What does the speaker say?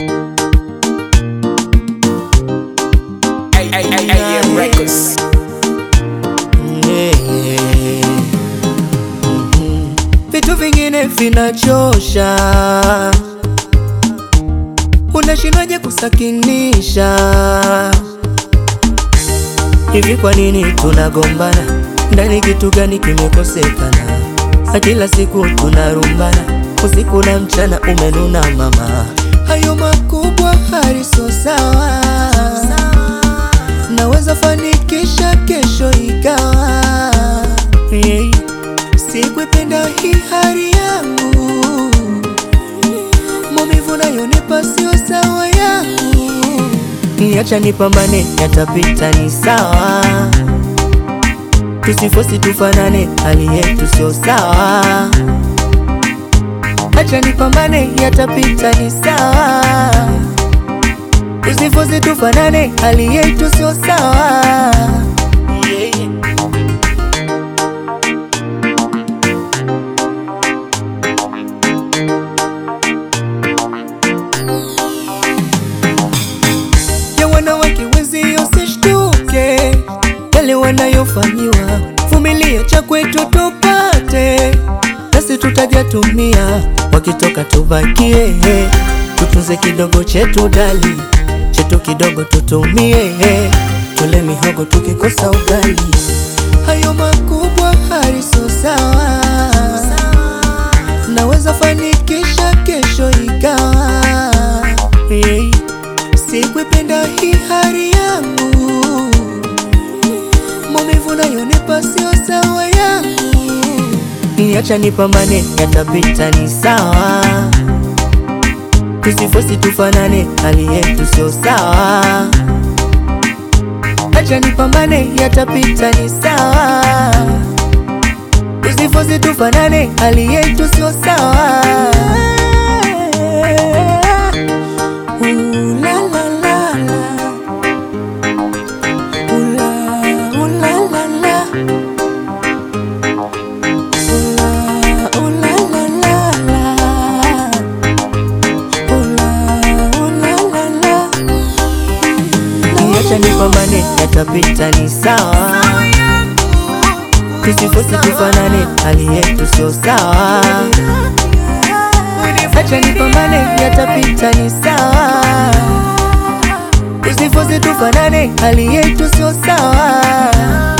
AM Records. Vitu vingine vinachosha, unashindwaje kusakinisha? Hivi kwa nini tunagombana? Ndani kitu gani kimekosekana? Kila siku tunarumbana, usiku na mchana umenuna mama. Hayo makubwa hariso sawa, naweza fanikisha kesho ikawa. Sikuipenda hii hali yangu, maumivu nayonipa sio sawa yangu. Niacha nipambane, yatapita ni sawa. Tusifosi tufanane, hali yetu sio sawa. Acha nipambane, yatapita ni sawa. Tusifosi tufanane, hali yetu sio sawa. Ya wanawake wenzio usishtuke yale wanayofanyiwa, vumilia cha kwetu tupate, nasi tutajatumia. Wakitoka tubakie, tutunze kidogo chetu dali, chetu kidogo tutumie, tule mihogo tukikosa ugali. Hayo makubwa hariso sawa, naweza fanikisha kesho ikawa. Sikuipenda hii hali yangu, maumivu nayonipa sio sawa yangu. Niacha nipambane, yatapita ni sawa. Tusifosi tufanane, hali yetu sio sawa. Acha nipambane, yatapita ni sawa. Tusifosi tufanane, hali yetu sio sawa. Acha nipambane, yatapita ni sawa. Tusifosi tufanane, hali yetu sio sawa. Acha nipambane, yatapita ni sawa. Tusifosi tufanane, hali yetu sio sawa.